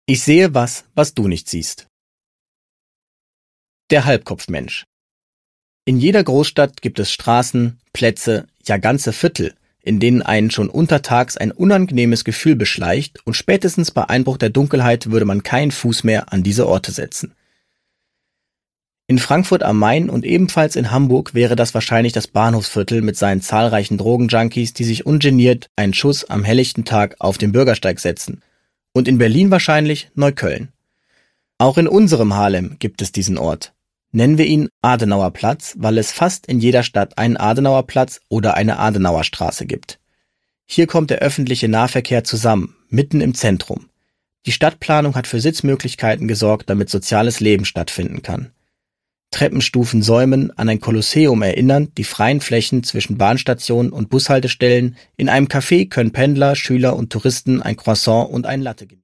Ich sehe was du nicht siehst. Der Halbkopfmensch. In jeder Großstadt gibt es Straßen, Plätze, ja ganze Viertel, in denen einen schon untertags ein unangenehmes Gefühl beschleicht und spätestens bei Einbruch der Dunkelheit würde man keinen Fuß mehr an diese Orte setzen. In Frankfurt am Main und ebenfalls in Hamburg wäre das wahrscheinlich das Bahnhofsviertel mit seinen zahlreichen Drogenjunkies, die sich ungeniert einen Schuss am helllichten Tag auf den Bürgersteig setzen. Und in Berlin wahrscheinlich Neukölln. Auch in unserem Harlem gibt es diesen Ort. Nennen wir ihn Adenauerplatz, weil es fast in jeder Stadt einen Adenauerplatz oder eine Adenauerstraße gibt. Hier kommt der öffentliche Nahverkehr zusammen, mitten im Zentrum. Die Stadtplanung hat für Sitzmöglichkeiten gesorgt, damit soziales Leben stattfinden kann. Treppenstufen säumen, an ein Kolosseum erinnern, die freien Flächen zwischen Bahnstationen und Bushaltestellen. In einem Café können Pendler, Schüler und Touristen ein Croissant und ein Latte genießen.